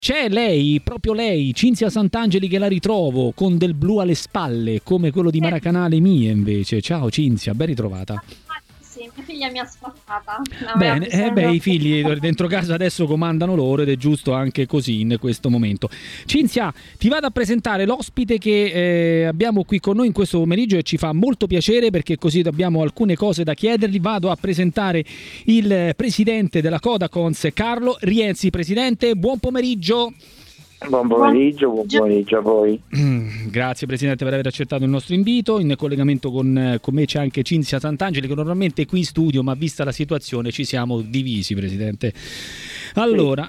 c'è lei, proprio lei, Cinzia Sant'Angeli, che la ritrovo con del blu alle spalle, come quello di Maracanale Mie invece. Ciao Cinzia, ben ritrovata. Sì, mia figlia mi ha sfrattata. Bene, i figli dentro casa adesso comandano loro ed è giusto anche così in questo momento. Cinzia, ti vado a presentare l'ospite che abbiamo qui con noi in questo pomeriggio e ci fa molto piacere perché così abbiamo alcune cose da chiedergli. Vado a presentare il presidente della Codacons, Carlo Rienzi. Presidente, buon pomeriggio. Buon pomeriggio a voi. Grazie Presidente per aver accettato il nostro invito. In collegamento con me c'è anche Cinzia Sant'Angeli, che normalmente è qui in studio, ma vista la situazione ci siamo divisi, Presidente. Allora,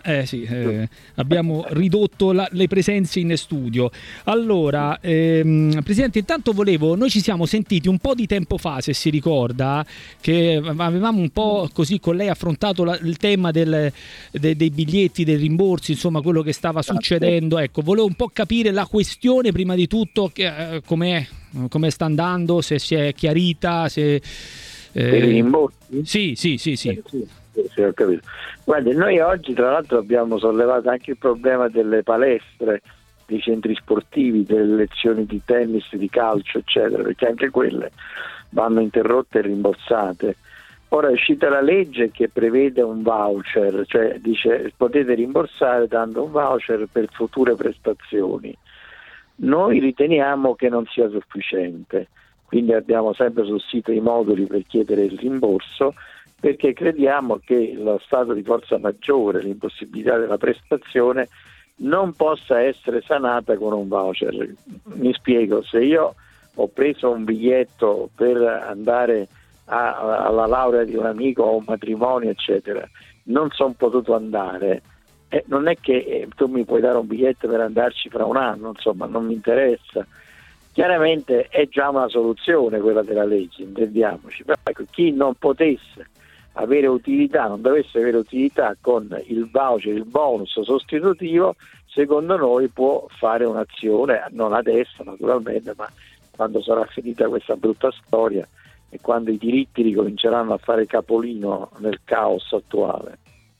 abbiamo ridotto le presenze in studio. Allora, Presidente, intanto noi ci siamo sentiti un po' di tempo fa, se si ricorda, che avevamo un po' così con lei affrontato il tema dei biglietti, dei rimborsi, insomma quello che stava succedendo. Ecco, volevo un po' capire la questione prima di tutto, come sta andando, se si è chiarita, se... Per i rimborsi? Sì. Sì, ho capito. Guardi, noi oggi tra l'altro abbiamo sollevato anche il problema delle palestre, dei centri sportivi, delle lezioni di tennis, di calcio, eccetera, perché anche quelle vanno interrotte e rimborsate. Ora è uscita la legge che prevede un voucher, cioè dice potete rimborsare dando un voucher per future prestazioni. Noi riteniamo che non sia sufficiente, quindi abbiamo sempre sul sito i moduli per chiedere il rimborso, perché crediamo che lo stato di forza maggiore, l'impossibilità della prestazione, non possa essere sanata con un voucher. Mi spiego, se io ho preso un biglietto per andare alla laurea di un amico o un matrimonio, eccetera, non sono potuto andare, non è che tu mi puoi dare un biglietto per andarci fra un anno, insomma, non mi interessa. Chiaramente è già una soluzione quella della legge, intendiamoci, però ecco, chi non potesse avere utilità, non dovesse avere utilità con il voucher, il bonus sostitutivo, secondo noi può fare un'azione, non adesso naturalmente, ma quando sarà finita questa brutta storia e quando i diritti ricominceranno a fare capolino nel caos attuale.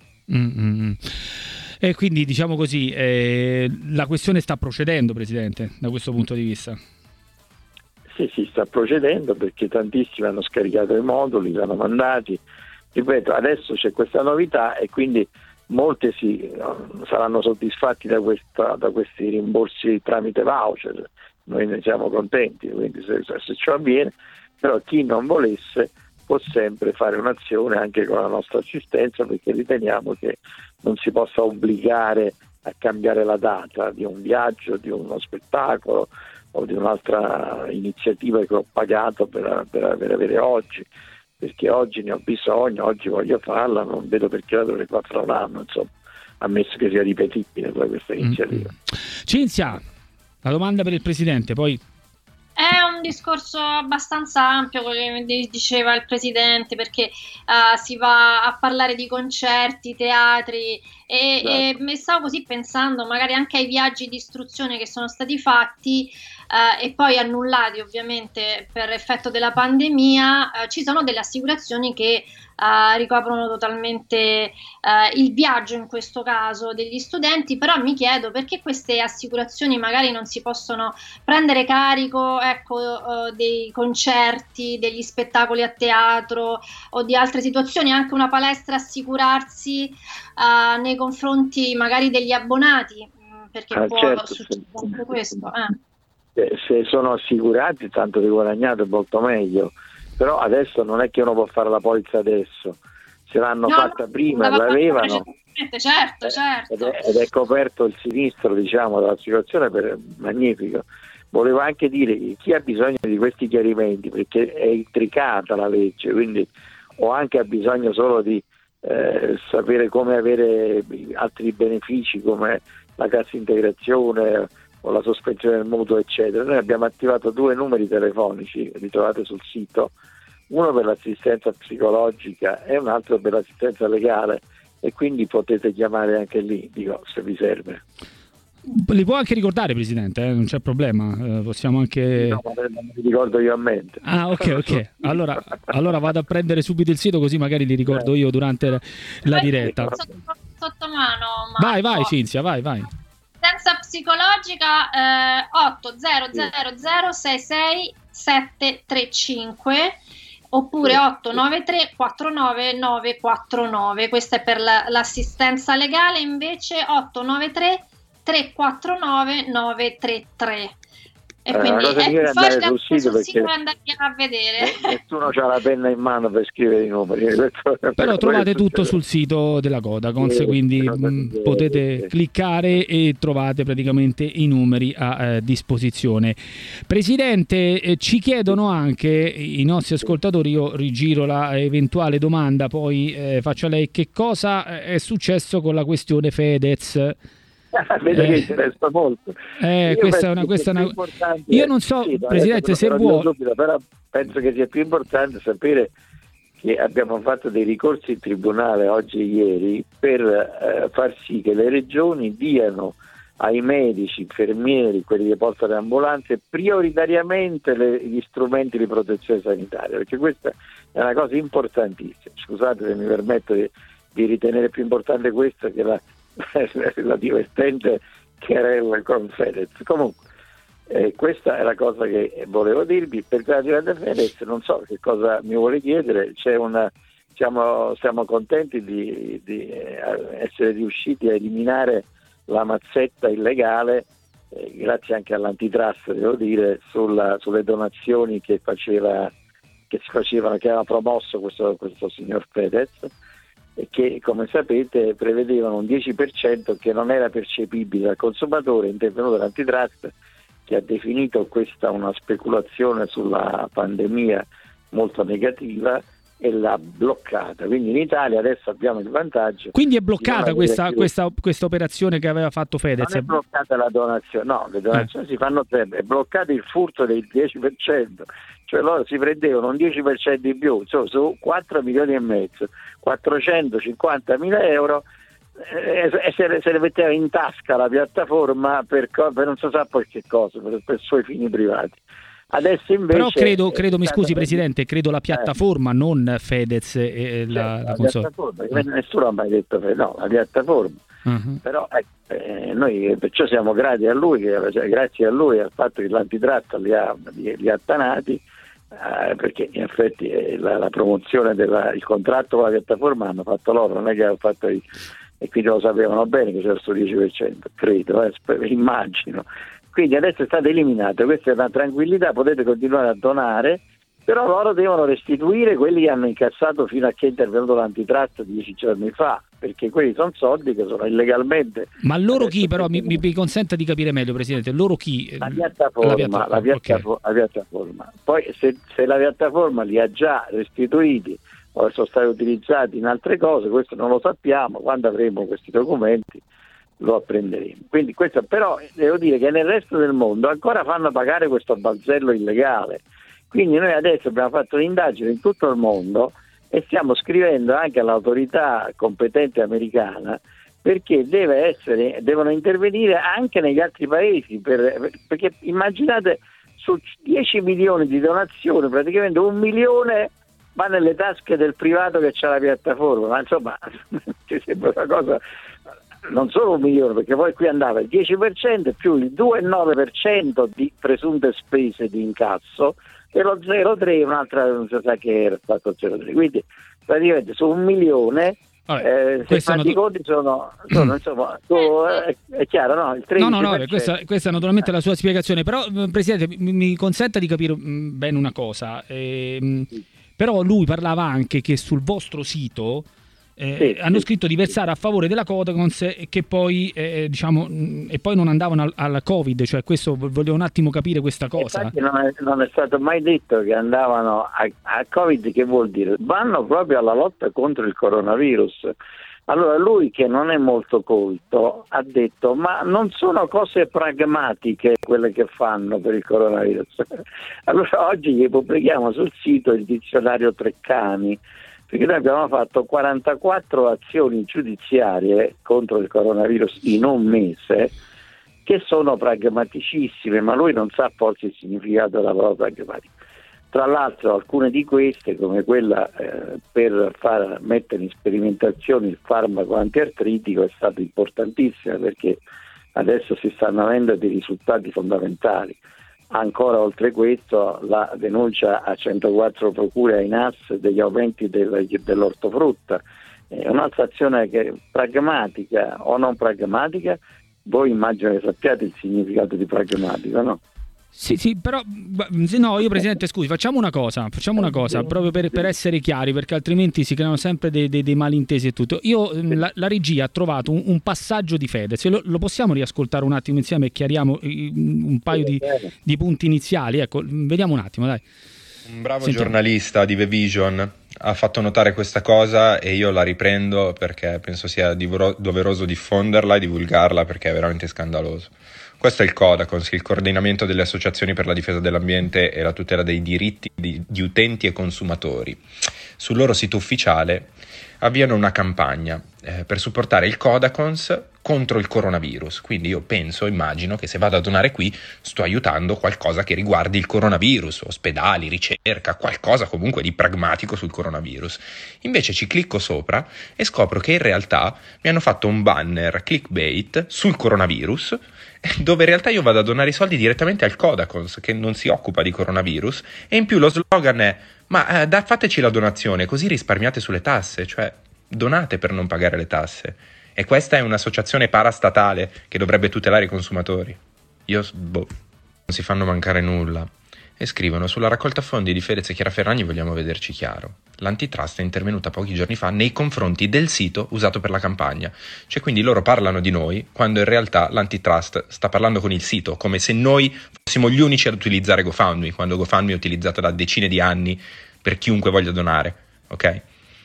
E quindi diciamo così, la questione sta procedendo, Presidente, da questo punto di vista? Sì, sta procedendo perché tantissimi hanno scaricato i moduli, li hanno mandati. Ripeto, adesso c'è questa novità e quindi molti saranno soddisfatti da questi rimborsi tramite voucher. Noi ne siamo contenti, quindi se ciò avviene, però chi non volesse può sempre fare un'azione anche con la nostra assistenza, perché riteniamo che non si possa obbligare a cambiare la data di un viaggio, di uno spettacolo o di un'altra iniziativa che ho pagato per avere oggi, perché oggi ne ho bisogno, oggi voglio farla, non vedo perché la dovrei fare fra un anno, insomma, ammesso che sia ripetibile questa iniziativa. Cinzia, la domanda per il Presidente, poi... È un discorso abbastanza ampio quello che diceva il Presidente, perché si va a parlare di concerti, teatri e mi stavo così pensando magari anche ai viaggi di istruzione che sono stati fatti e poi annullati ovviamente per effetto della pandemia. Ci sono delle assicurazioni che ricoprono totalmente il viaggio, in questo caso degli studenti, però mi chiedo perché queste assicurazioni magari non si possono prendere carico, dei concerti, degli spettacoli a teatro o di altre situazioni, anche una palestra assicurarsi nei confronti magari degli abbonati, perché può succedere anche questo. Se sono assicurati, tanto di guadagnato è molto meglio. Però adesso non è che uno può fare la polizza adesso, se l'hanno fatta prima, l'avevano, certo. Ed è coperto il sinistro, diciamo, dell'assicurazione, magnifico. Volevo anche dire che chi ha bisogno di questi chiarimenti, perché è intricata la legge, quindi o anche ha bisogno solo di sapere come avere altri benefici come la cassa integrazione o la sospensione del mutuo, eccetera. Noi abbiamo attivato 2 numeri telefonici, li trovate sul sito, uno per l'assistenza psicologica e un altro per l'assistenza legale, e quindi potete chiamare anche lì, se vi serve. Li può anche ricordare, Presidente, non c'è problema, possiamo anche... No, ma non mi ricordo io a mente. Ah, ok. Allora vado a prendere subito il sito, così magari li ricordo io durante la diretta. Sotto mano. Vai Cinzia, vai. Assistenza psicologica 800066735 oppure 893 49 949. Questa è per l'assistenza legale, invece 893 349 933. E quindi è più facile andare sul sito e andare a vedere. Nessuno ha la penna in mano per scrivere i numeri. Però trovate tutto sul sito della Codacons, quindi potete cliccare e trovate praticamente i numeri a disposizione. Presidente, ci chiedono anche i nostri ascoltatori, io rigiro la eventuale domanda, poi faccio a lei, che cosa è successo con la questione Fedez? Vedo che interessa molto. Questa è una io non so, sì, Presidente, se vuoi subito, però penso che sia più importante sapere che abbiamo fatto dei ricorsi in tribunale oggi e ieri per far sì che le regioni diano ai medici, infermieri, quelli che portano le ambulanze, prioritariamente gli strumenti di protezione sanitaria, perché questa è una cosa importantissima. Scusate se mi permetto di ritenere più importante questo che la divertente querela con Fedez. Comunque questa è la cosa che volevo dirvi. Per la divertente Fedez non so che cosa mi vuole chiedere. Siamo contenti di essere riusciti a eliminare la mazzetta illegale, grazie anche all'antitrust, devo dire, sulle donazioni che si facevano, che aveva promosso questo signor Fedez, e che, come sapete, prevedevano un 10% che non era percepibile dal consumatore. È intervenuto l'antitrust, che ha definito questa una speculazione sulla pandemia molto negativa e l'ha bloccata. Quindi in Italia adesso abbiamo il vantaggio. Quindi è bloccata questa operazione che aveva fatto Fedez? Non è bloccata la donazione, no, le donazioni si fanno sempre, è bloccato il furto del 10%, cioè loro si prendevano un 10% in più, su 4 milioni e mezzo, 450 mila euro, e se le metteva in tasca la piattaforma per non so sa poi che cosa, per suoi fini privati. Adesso invece credo mi scusi Presidente, credo la piattaforma, non Fedez e la piattaforma, nessuno ha mai detto no, la piattaforma. Però noi perciò siamo grati a lui, grazie a lui al fatto che l'antitrust li ha attanati, perché in effetti la promozione il contratto con la piattaforma hanno fatto loro, non è che hanno fatto e quindi lo sapevano bene che c'era questo 10%, credo, immagino. Quindi adesso è stato eliminato, questa è una tranquillità, potete continuare a donare, però loro devono restituire quelli che hanno incassato fino a che è intervenuto l'antitrust 10 giorni fa, perché quelli sono soldi che sono illegalmente. Ma loro chi però? Mi consenta di capire meglio, Presidente, loro chi? La piattaforma. Poi se la piattaforma li ha già restituiti o sono stati utilizzati in altre cose, questo non lo sappiamo, quando avremo questi documenti lo apprenderemo. Quindi questo, però devo dire che nel resto del mondo ancora fanno pagare questo balzello illegale. Quindi noi adesso abbiamo fatto un'indagine in tutto il mondo e stiamo scrivendo anche all'autorità competente americana, perché devono intervenire anche negli altri paesi, perché immaginate, su 10 milioni di donazioni praticamente 1 milione va nelle tasche del privato che c'ha la piattaforma, ma insomma ci sembra una cosa. Non solo 1 milione, perché poi qui andava il 10% più il 2,9% di presunte spese di incasso e lo 0,3%, un'altra non si sa che era stato 0,3%. Quindi praticamente su 1 milione, se fanno i conti sono insomma, è chiaro, no? Il 13%. No, questa è naturalmente la sua spiegazione, però Presidente mi consenta di capire bene una cosa, però lui parlava anche che sul vostro sito hanno scritto di versare a favore della Codacons e che poi e poi non andavano al Covid, cioè questo volevo un attimo capire questa cosa. Non è stato mai detto che andavano a Covid, che vuol dire? Vanno proprio alla lotta contro il coronavirus. Allora lui, che non è molto colto, ha detto ma non sono cose pragmatiche quelle che fanno per il coronavirus. Allora oggi gli pubblichiamo sul sito il dizionario Treccani, perché noi abbiamo fatto 44 azioni giudiziarie contro il coronavirus in un mese, che sono pragmaticissime, ma lui non sa forse il significato della parola pragmatica. Tra l'altro alcune di queste, come quella per mettere in sperimentazione il farmaco antiartritico, è stata importantissima, perché adesso si stanno avendo dei risultati fondamentali. Ancora oltre questo la denuncia a 104 procure ai NAS degli aumenti dell'ortofrutta, è un'altra azione che è pragmatica o non pragmatica. Voi immagino che sappiate il significato di pragmatico, no? Sì, però no, io Presidente, scusi, facciamo una cosa proprio per essere chiari, perché altrimenti si creano sempre dei malintesi e tutto. La regia ha trovato un passaggio di Fedez, lo possiamo riascoltare un attimo insieme e chiariamo un paio di punti iniziali? Ecco, vediamo un attimo, dai. Un bravo giornalista di The Vision ha fatto notare questa cosa e io la riprendo perché penso sia doveroso diffonderla e divulgarla, perché è veramente scandaloso. Questo è il Codacons, il coordinamento delle associazioni per la difesa dell'ambiente e la tutela dei diritti di utenti e consumatori. Sul loro sito ufficiale avviano una campagna per supportare il Codacons contro il coronavirus. Quindi io immagino che se vado a donare qui sto aiutando qualcosa che riguardi il coronavirus, ospedali, ricerca, qualcosa comunque di pragmatico sul coronavirus. Invece ci clicco sopra e scopro che in realtà mi hanno fatto un banner clickbait sul coronavirus, dove in realtà io vado a donare i soldi direttamente al Codacons, che non si occupa di coronavirus, e in più lo slogan è fateci la donazione così risparmiate sulle tasse, cioè donate per non pagare le tasse. E questa è un'associazione parastatale che dovrebbe tutelare i consumatori. Non si fanno mancare nulla. E scrivono: sulla raccolta fondi di Fedez e Chiara Ferragni vogliamo vederci chiaro. L'antitrust è intervenuta pochi giorni fa nei confronti del sito usato per la campagna. Cioè, quindi loro parlano di noi quando in realtà l'antitrust sta parlando con il sito, come se noi fossimo gli unici ad utilizzare GoFundMe, quando GoFundMe è utilizzato da decine di anni per chiunque voglia donare, ok?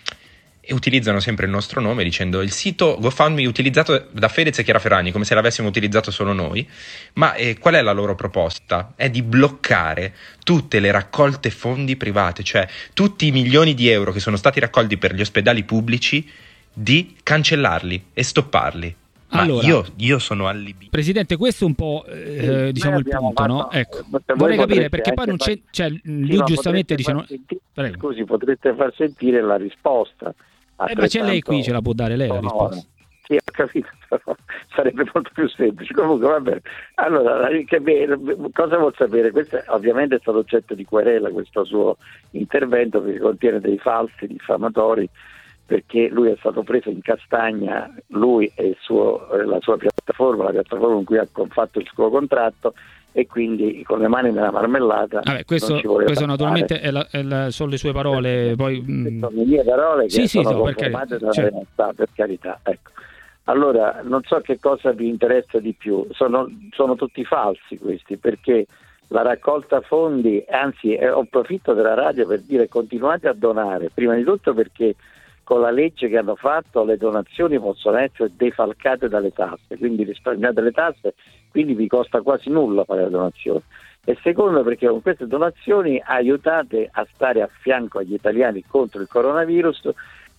E utilizzano sempre il nostro nome dicendo il sito GoFundMe utilizzato da Fedez e Chiara Ferragni, come se l'avessimo utilizzato solo noi. Ma qual è la loro proposta? È di bloccare tutte le raccolte fondi private, cioè tutti i milioni di euro che sono stati raccolti per gli ospedali pubblici, di cancellarli e stopparli. Ma allora, io sono allibito. Presidente, questo è un po' diciamo il punto, no? Ecco, vorrei capire perché poi non c'è, lui giustamente dice scusi, potreste far sentire la risposta. Ma c'è lei qui, ce la può dare lei la risposta. Sì, ho capito, però sarebbe molto più semplice. Comunque va bene. Allora, cosa vuol sapere? Questo ovviamente è stato oggetto di querela, questo suo intervento, perché contiene dei falsi diffamatori, perché lui è stato preso in castagna, lui e la sua piattaforma, la piattaforma con cui ha fatto il suo contratto, e quindi con le mani nella marmellata. Questo naturalmente sono le sue parole, poi sono le mie parole che sono confermate dalla realtà, per carità. Ecco. Allora, non so che cosa vi interessa di più, sono tutti falsi questi, perché la raccolta fondi, anzi approfitto della radio per dire continuate a donare, prima di tutto perché con la legge che hanno fatto le donazioni possono essere defalcate dalle tasse, quindi risparmiate le tasse, quindi vi costa quasi nulla fare la donazione. E secondo, perché con queste donazioni aiutate a stare a fianco agli italiani contro il coronavirus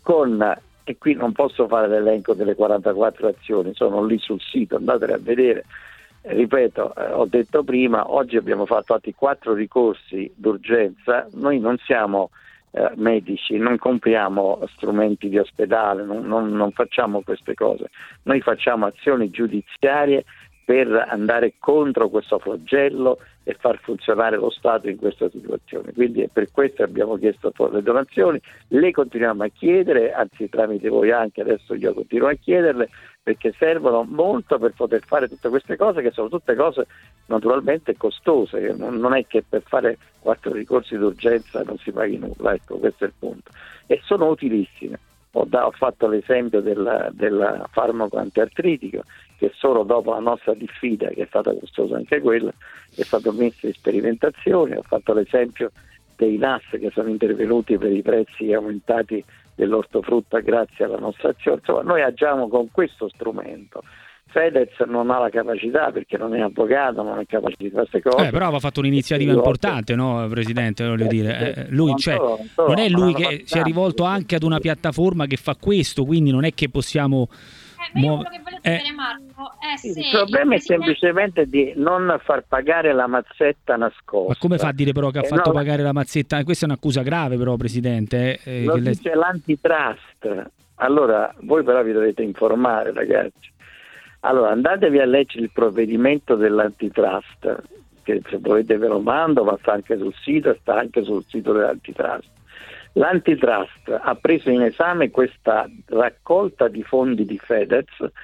e qui non posso fare l'elenco delle 44 azioni, sono lì sul sito, andatele a vedere. Ripeto, ho detto prima, oggi abbiamo fatto altri 4 ricorsi d'urgenza, noi non siamo medici, non compriamo strumenti di ospedale, non facciamo queste cose, noi facciamo azioni giudiziarie per andare contro questo flagello e far funzionare lo Stato in questa situazione. Quindi è per questo che abbiamo chiesto le donazioni, le continuiamo a chiedere, anzi tramite voi anche adesso io continuo a chiederle, perché servono molto per poter fare tutte queste cose, che sono tutte cose naturalmente costose, non è che per fare 4 ricorsi d'urgenza non si paghi nulla, ecco, questo è il punto. E sono utilissime. Ho fatto l'esempio del farmaco antiartritico, che solo dopo la nostra diffida, che è stata costosa anche quella, è stato messo in sperimentazione. Ho fatto l'esempio dei NAS che sono intervenuti per i prezzi aumentati dell'ortofrutta grazie alla nostra azione. Insomma, noi agiamo con questo strumento. Fedez non ha la capacità, perché non è avvocato, non è capace di fare queste cose. Però aveva fatto un'iniziativa importante, no, Presidente? Voglio dire, lui, non è lui che si è rivolto anche ad una piattaforma che fa questo, quindi non è che possiamo quello che voglio sapere, Marco, è se il problema è semplicemente di non far pagare la mazzetta nascosta. Ma come fa a dire però che ha fatto pagare la mazzetta? Questa è un'accusa grave però, Presidente. Lo dice l'antitrust. Allora, voi però vi dovete informare, ragazzi. Allora, andatevi a leggere il provvedimento dell'antitrust, che se volete ve lo mando, ma sta anche sul sito, sta anche sul sito dell'antitrust. L'antitrust ha preso in esame questa raccolta di fondi di Fedez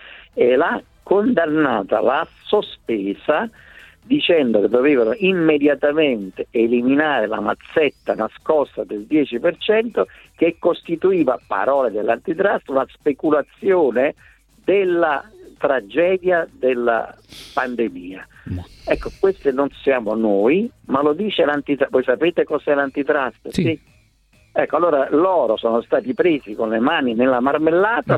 e l'ha condannata, l'ha sospesa, dicendo che dovevano immediatamente eliminare la mazzetta nascosta del 10% che costituiva, parole dell'antitrust, una speculazione della tragedia della pandemia. Ecco, queste non siamo noi, ma lo dice l'antitrust. Voi sapete cos'è l'antitrust? Sì. Ecco, allora loro sono stati presi con le mani nella marmellata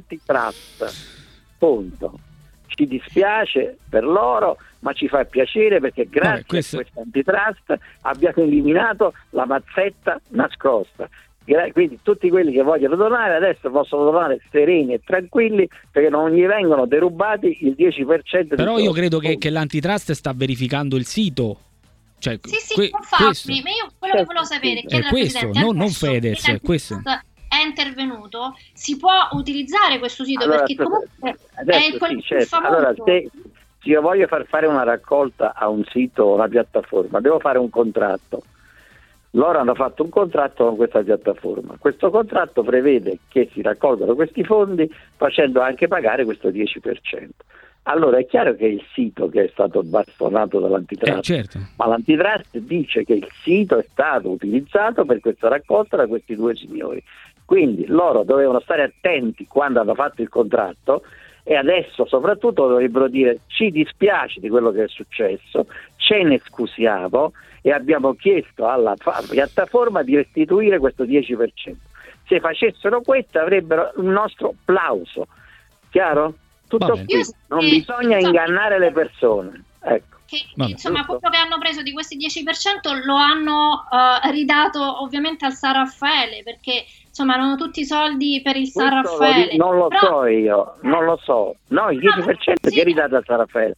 dall'antitrust. Punto. Ci dispiace per loro, ma ci fa piacere perché grazie a questo antitrust abbiamo eliminato la mazzetta nascosta. Quindi tutti quelli che vogliono donare adesso possono donare sereni e tranquilli perché non gli vengono derubati il 10%. Però io credo che l'antitrust sta verificando il sito. Cioè, infatti, ma io quello che volevo sapere è che questo, non Fedez, questo è intervenuto, si può utilizzare questo sito, allora, perché comunque è quello più famoso. Allora, se io voglio far fare una raccolta a un sito o una piattaforma, devo fare un contratto. Loro hanno fatto un contratto con questa piattaforma. Questo contratto prevede che si raccolgano questi fondi facendo anche pagare questo 10%. Allora è chiaro che è il sito che è stato bastonato dall'antitrust, certo. Ma l'antitrust dice che il sito è stato utilizzato per questa raccolta da questi due signori. Quindi loro dovevano stare attenti quando hanno fatto il contratto e adesso soprattutto dovrebbero dire: ci dispiace di quello che è successo, ce ne scusiamo e abbiamo chiesto alla piattaforma di restituire questo 10%. Se facessero questo avrebbero il nostro plauso. Chiaro? Tutto qui, non bisogna ingannare le persone. Ecco. Insomma, quello che hanno preso di questi 10% lo hanno ridato ovviamente al San Raffaele, perché insomma erano tutti soldi per il San Raffaele. Non lo so io, non lo so. No, il 10% che è ridato al San Raffaele.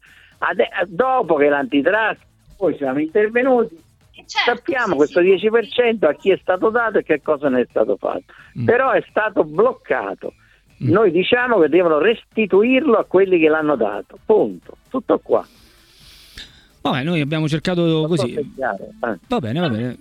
Dopo che l'antitrust, poi siamo intervenuti, sappiamo questo 10% a chi è stato dato e che cosa ne è stato fatto. Però è stato bloccato. Noi diciamo che devono restituirlo a quelli che l'hanno dato, punto, tutto qua. Vabbè, noi abbiamo cercato così. Va bene.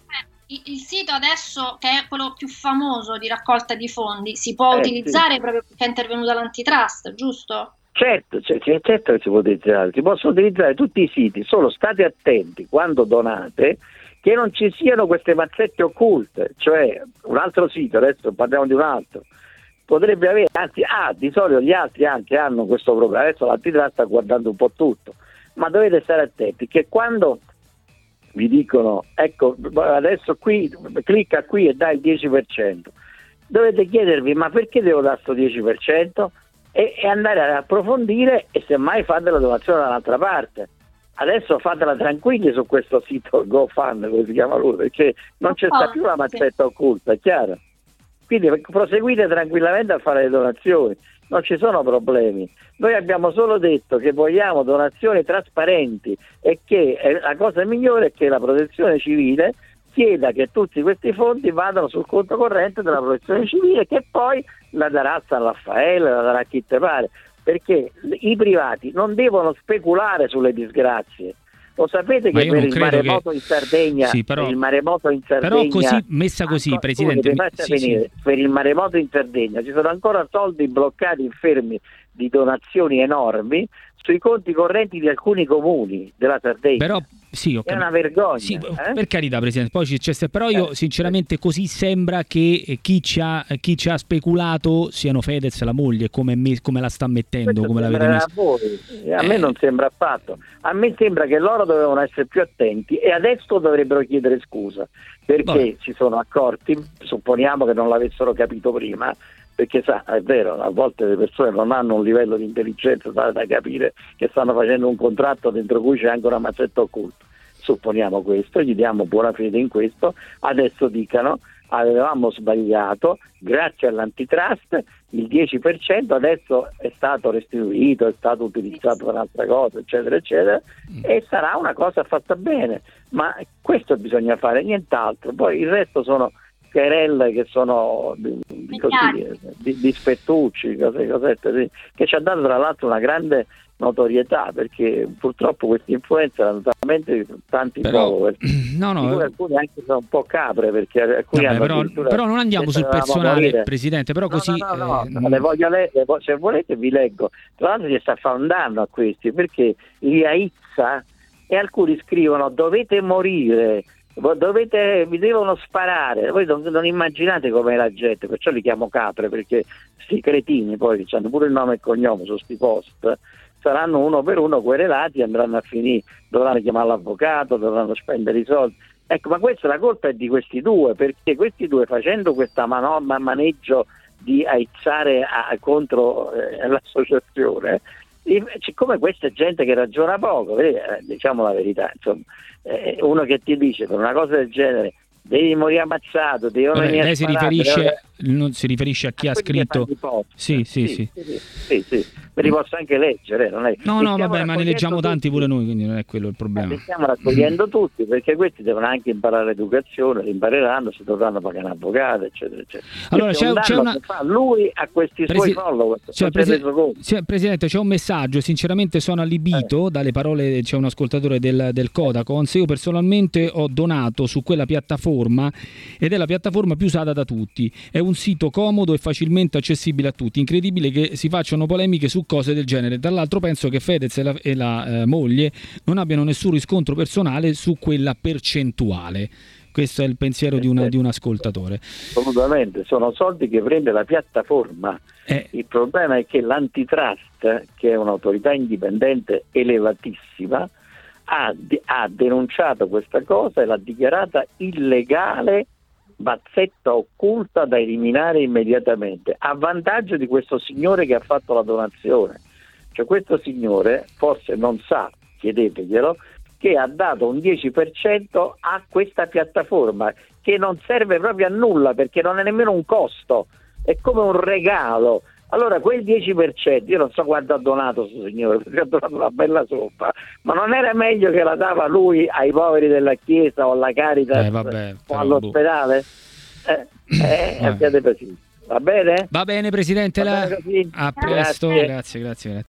Il sito adesso, che è quello più famoso di raccolta di fondi, si può utilizzare proprio perché è intervenuta l'antitrust, giusto? Certo che si può utilizzare, si possono utilizzare tutti i siti, solo state attenti quando donate che non ci siano queste mazzette occulte, cioè un altro sito, adesso parliamo di un altro, potrebbe avere, anzi di solito gli altri anche hanno questo problema, adesso l'antitrust sta guardando un po' tutto, ma dovete stare attenti che quando vi dicono ecco adesso qui clicca qui e dai il 10%, dovete chiedervi ma perché devo dare questo 10%? E andare ad approfondire e semmai fate la donazione dall'altra parte. Adesso fatela tranquilli su questo sito GoFund, come si chiama lui, perché non c'è sta più la mazzetta occulta, è chiaro? Quindi proseguite tranquillamente a fare le donazioni, non ci sono problemi. Noi abbiamo solo detto che vogliamo donazioni trasparenti e che la cosa migliore è che la Protezione Civile chieda che tutti questi fondi vadano sul conto corrente della Protezione Civile, che poi la darà a San Raffaele, la darà a chi te pare, perché i privati non devono speculare sulle disgrazie. Lo sapete che per il maremoto in Sardegna, però così messa così, Presidente, per il maremoto in Sardegna ci sono ancora soldi bloccati fermi di donazioni enormi sui conti correnti di alcuni comuni della Sardegna. Però è una vergogna. Sì, per carità, Presidente, poi però io sinceramente così sembra che chi ci ha speculato siano Fedez e la moglie, come la sta mettendo, come l'avete messa. A me non sembra affatto. A me sembra che loro dovevano essere più attenti e adesso dovrebbero chiedere scusa perché si sono accorti, supponiamo che non l'avessero capito prima, perché è vero, a volte le persone non hanno un livello di intelligenza tale da capire che stanno facendo un contratto dentro cui c'è anche una mazzetta occulta. Supponiamo questo, gli diamo buona fede in questo, adesso dicano avevamo sbagliato, grazie all'antitrust il 10% adesso è stato restituito, è stato utilizzato per altre cose, eccetera, eccetera, e sarà una cosa fatta bene, ma questo bisogna fare, nient'altro. Poi il resto sono querelle che sono dispettucci, cosette, che ci ha dato tra l'altro una grande notorietà, perché purtroppo questi influencer hanno talmente tanti follower, alcuni anche sono un po' capre, perché alcuni però non andiamo sul personale, Presidente, però così le voglio se volete vi leggo. Tra l'altro gli sta fare un danno a questi, perché li aizza e alcuni scrivono dovete morire, vi devono sparare. Voi non immaginate com'è la gente, perciò li chiamo capre, perché sti cretini poi hanno pure il nome e cognome su sti post, saranno uno per uno querelati, andranno a finire, dovranno chiamare l'avvocato, dovranno spendere i soldi. Ecco, ma questa la colpa è di questi due, perché questi due, facendo questa maneggio di aizzare contro l'associazione, siccome questa è gente che ragiona poco, diciamo la verità, insomma, uno che ti dice per una cosa del genere devi morire ammazzato, lei non si riferisce a chi ha scritto sì. Me li posso anche leggere, non è... no vabbè, ma ne leggiamo tanti pure noi, quindi non è quello il problema. Li stiamo raccogliendo tutti, perché questi devono anche imparare l'educazione, li impareranno, si dovranno pagare un avvocato, eccetera, eccetera. Allora c'è una... che fa lui a questi suoi follower. Presidente, c'è un messaggio, sinceramente sono allibito dalle parole, c'è un ascoltatore del Codacons. Io personalmente ho donato su quella piattaforma ed è la piattaforma più usata da tutti, è un sito comodo e facilmente accessibile a tutti. Incredibile che si facciano polemiche su cose del genere. Dall'altro penso che Fedez e la moglie non abbiano nessun riscontro personale su quella percentuale. Questo è il pensiero di un ascoltatore. Assolutamente, sono soldi che prende la piattaforma. Il problema è che l'antitrust, che è un'autorità indipendente elevatissima, ha denunciato questa cosa e l'ha dichiarata illegale, bazzetta occulta da eliminare immediatamente, a vantaggio di questo signore che ha fatto la donazione. Cioè questo signore forse non sa, chiedeteglielo, che ha dato un 10% a questa piattaforma che non serve proprio a nulla, perché non è nemmeno un costo, è come un regalo. Allora quel 10%, io non so quanto ha donato questo signore, perché ha donato una bella somma, ma non era meglio che la dava lui ai poveri della chiesa o alla Caritas o all'ospedale? Abbiate pazienza. Va bene? Va bene, Presidente. A presto. Grazie.